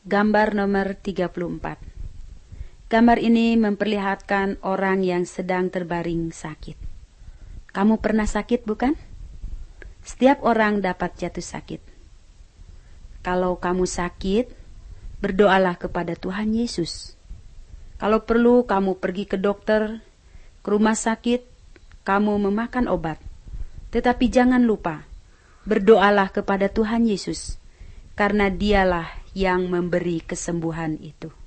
Gambar nomor 34. Gambar ini memperlihatkan orang yang sedang terbaring sakit. Kamu pernah sakit, bukan? Setiap orang dapat jatuh sakit. Kalau kamu sakit, berdoalah kepada Tuhan Yesus. Kalau perlu, kamu pergi ke dokter, ke rumah sakit, kamu memakan obat. Tetapi jangan lupa, berdoalah kepada Tuhan Yesus, karena Dialah yang memberi kesembuhan itu.